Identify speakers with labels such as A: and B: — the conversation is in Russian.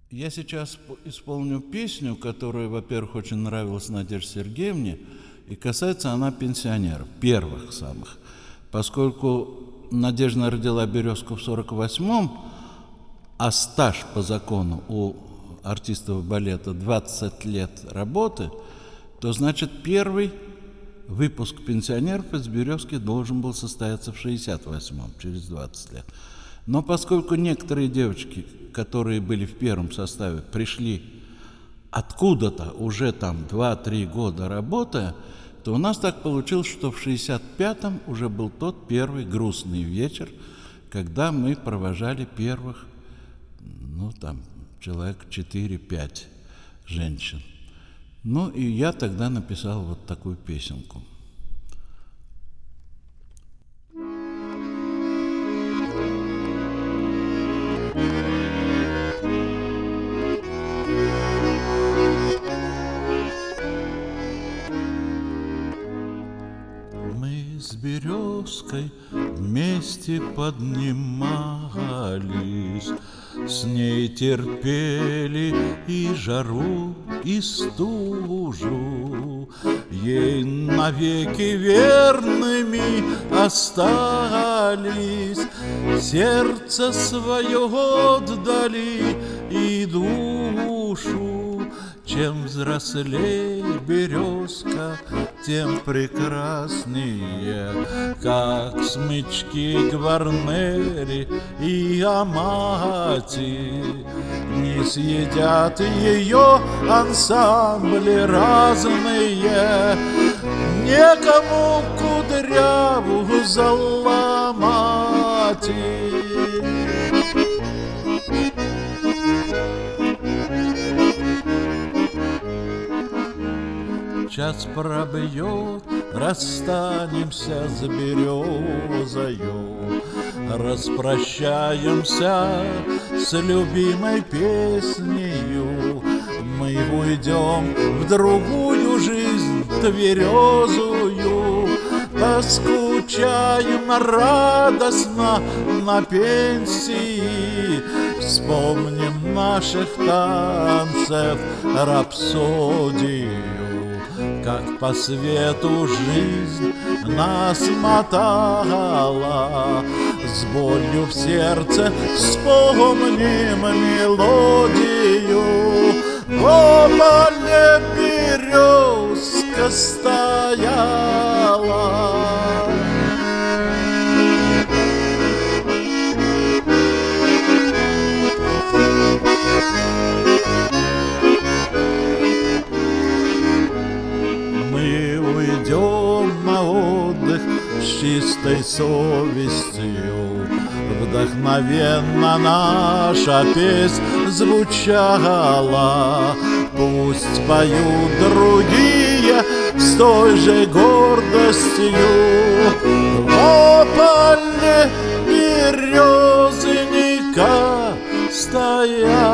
A: Я сейчас исполню песню, которая, во-первых, очень нравилась Надежде Сергеевне, и касается она пенсионеров, первых самых. Поскольку Надежда родила Березку в 48-м, а стаж по закону у артистов балета 20 лет работы, то, значит, первый выпуск пенсионеров из Березки должен был состояться в 68-м, через 20 лет. Но поскольку некоторые девочки, которые были в первом составе, пришли откуда-то уже там 2-3 года работая, то у нас так получилось, что в 65-м уже был тот первый грустный вечер, когда мы провожали первых, человек 4-5 женщин. Ну и я тогда написал вот такую песенку. С Березкой вместе поднимались, с ней терпели и жару, и стужу, ей навеки верными остались, сердце свое отдали и душу. Чем взрослей березка, тем прекраснее, как смычки Гварнери и Амати. Не съедят ее ансамбли разные, некому кудряву заломать. Час пробьет, расстанемся с березою, распрощаемся с любимой песнею. Мы уйдем в другую жизнь тверезую, поскучаем радостно на пенсии, вспомним наших танцев рапсодию. Как по свету жизнь нас мотала, с болью в сердце вспомним мелодию. Во поле березка стояла. Уйдем на отдых с чистой совестью, вдохновенно наша песнь звучала. Пусть поют другие с той же гордостью. Во поле березника стоят.